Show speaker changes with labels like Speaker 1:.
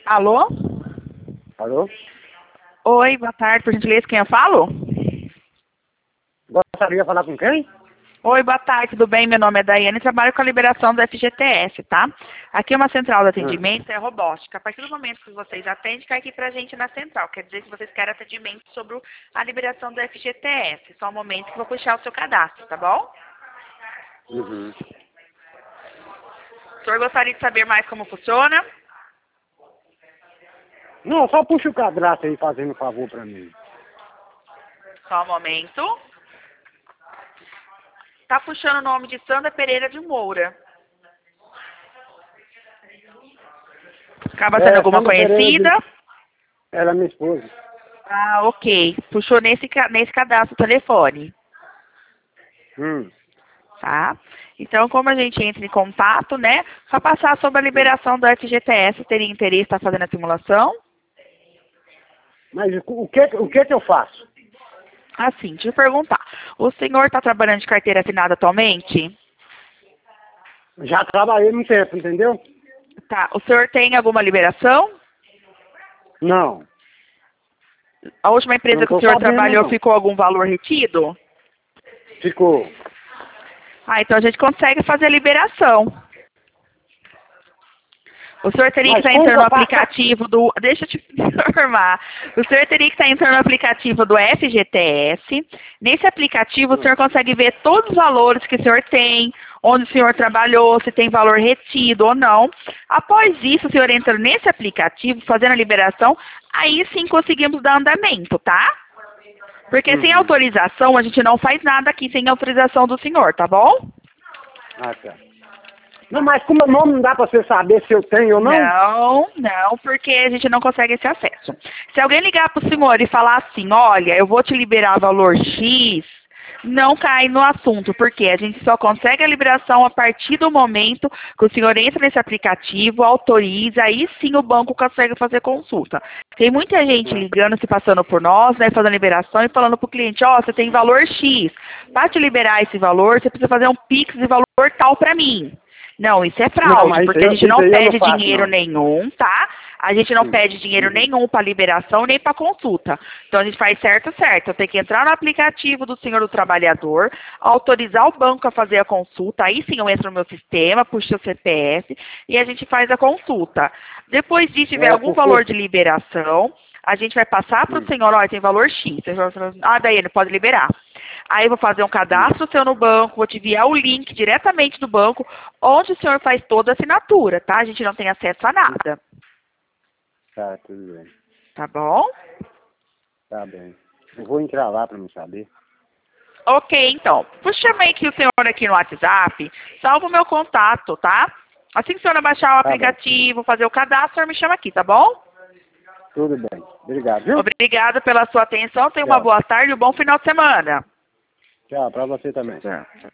Speaker 1: Alô?
Speaker 2: Alô?
Speaker 1: Oi, boa tarde, por gentileza, quem eu falo?
Speaker 2: Gostaria de falar com quem?
Speaker 1: Oi, boa tarde, tudo bem? Meu nome é Daiane e trabalho com a liberação do FGTS, tá? Aqui é uma central de atendimento, é robótica. A partir do momento que vocês atendem, cai aqui pra gente na central. Quer dizer que vocês querem atendimento sobre a liberação do FGTS. Só um momento que eu vou puxar o seu cadastro, tá bom?
Speaker 2: Uhum.
Speaker 1: O senhor gostaria de saber mais como funciona?
Speaker 2: Não, só puxa o cadastro aí fazendo um favor pra mim.
Speaker 1: Só um momento. Tá puxando o nome de Sandra Pereira de Moura. Acaba sendo alguma
Speaker 2: Sandra Pereira
Speaker 1: conhecida?
Speaker 2: Ela é minha esposa.
Speaker 1: Ah, ok. Puxou nesse cadastro o telefone, tá? Então, como a gente entra em contato, né? Só passar sobre a liberação do FGTS, teria interesse em estar fazendo a simulação?
Speaker 2: Mas o que eu faço?
Speaker 1: Assim, deixa eu perguntar. O senhor está trabalhando de carteira assinada atualmente?
Speaker 2: Já trabalhei um tempo, entendeu?
Speaker 1: Tá. O senhor tem alguma liberação?
Speaker 2: Não.
Speaker 1: A última empresa
Speaker 2: Não
Speaker 1: que o
Speaker 2: tô
Speaker 1: senhor
Speaker 2: sabendo,
Speaker 1: trabalhou
Speaker 2: não.
Speaker 1: ficou algum valor retido?
Speaker 2: Ficou.
Speaker 1: Ah, então a gente consegue fazer a liberação. O senhor teria que
Speaker 2: Mas
Speaker 1: estar
Speaker 2: como
Speaker 1: entrando
Speaker 2: que
Speaker 1: no
Speaker 2: eu faço?
Speaker 1: aplicativo do... Deixa eu te informar. O senhor teria que estar entrando no aplicativo do FGTS. Nesse aplicativo, o senhor consegue ver todos os valores que o senhor tem, onde o senhor trabalhou, se tem valor retido ou não. Após isso, o senhor entra nesse aplicativo, fazendo a liberação, aí sim conseguimos dar andamento, tá? Porque sem autorização, a gente não faz nada aqui sem autorização do senhor, tá bom?
Speaker 2: Ah, tá. Não, mas com o meu nome não dá pra você saber se eu tenho ou não?
Speaker 1: Não, porque a gente não consegue esse acesso. Se alguém ligar para o senhor e falar assim, olha, eu vou te liberar valor X, não cai no assunto, porque a gente só consegue a liberação a partir do momento que o senhor entra nesse aplicativo, autoriza, aí sim o banco consegue fazer consulta. Tem muita gente ligando, se passando por nós, né, fazendo liberação e falando para o cliente, ó, você tem valor X, para te liberar esse valor, você precisa fazer um Pix de valor tal para mim. Não, isso é
Speaker 2: Não,
Speaker 1: fraude,
Speaker 2: mas
Speaker 1: porque a gente
Speaker 2: isso
Speaker 1: não
Speaker 2: aí eu não
Speaker 1: pede
Speaker 2: faço,
Speaker 1: dinheiro
Speaker 2: não.
Speaker 1: nenhum, tá? A gente não pede dinheiro nenhum para liberação nem para consulta. Então a gente faz certo. Eu tenho que entrar no aplicativo do senhor do trabalhador, autorizar o banco a fazer a consulta, aí sim eu entro no meu sistema, puxo o CPF e a gente faz a consulta. Depois disso, tiver algum valor de liberação, a gente vai passar para o senhor, olha, tem valor X. Ah, daí ele pode liberar. Aí eu vou fazer um cadastro seu no banco, vou te enviar o link diretamente do banco, onde o senhor faz toda a assinatura, tá? A gente não tem acesso a nada.
Speaker 2: Tá, tudo bem.
Speaker 1: Tá bom?
Speaker 2: Tá bem. Eu vou entrar lá pra me saber.
Speaker 1: Ok, então. Vou chamar aqui o senhor aqui no WhatsApp, salva o meu contato, tá? Assim que o senhor baixar o aplicativo, fazer o cadastro, o senhor me chama aqui, tá bom?
Speaker 2: Tudo bem. Obrigado, viu?
Speaker 1: Obrigada pela sua atenção, tenha uma
Speaker 2: Tchau.
Speaker 1: boa tarde e um bom final de semana.
Speaker 2: Tchau, pra você também.
Speaker 1: Tchau.